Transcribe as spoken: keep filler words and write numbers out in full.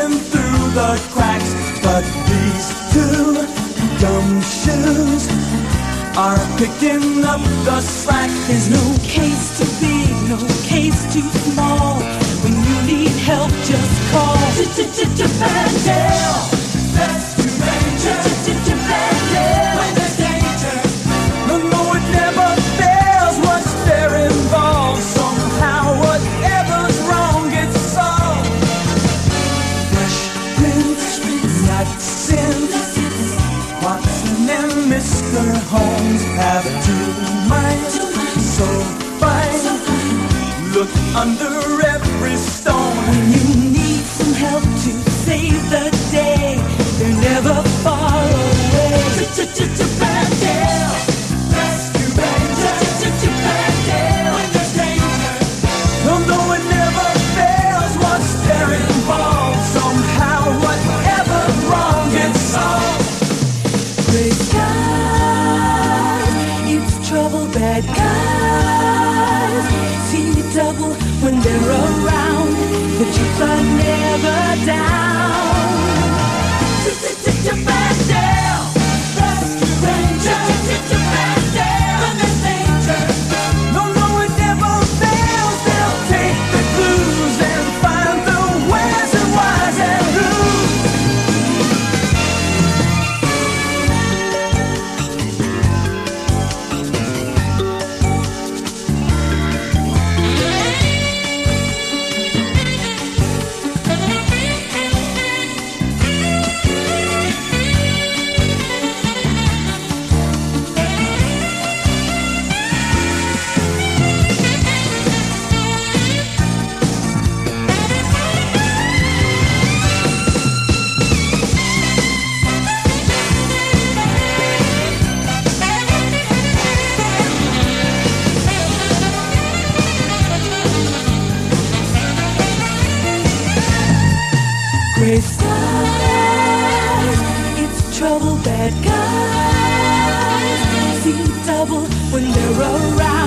slipping through the cracks. But these two gumshoes are picking up the slack. There's no case too big, no case too small. When you need help, just call J-J-J-Bandel. Rescue Ranger. J-J-J-Bandel. When there's danger, no, no, it never fails. Once they're involved, somehow whatever's wrong gets solved. Fresh Prince, not since Watson and Mister Holmes have two minds so fine. Look under every stone. When you need some help to save the day, they're never far away. J-J-J-Bandel. Rescue Ranger. J-J-J-Bandel. When there's danger, no, no, it never fails. Once they're involved, somehow whatever's wrong gets solved. Gray skies, it's trouble, bad guys. See double when they're around. The chips are never down. J-J-J-Bandel. Rescue Ranger. J-J-J-Bandel. When there's danger, no, no, it never fails. They'll take the clues and find the where's and why's and who's. Gray skies, it's trouble, bad guys. See double when they're around.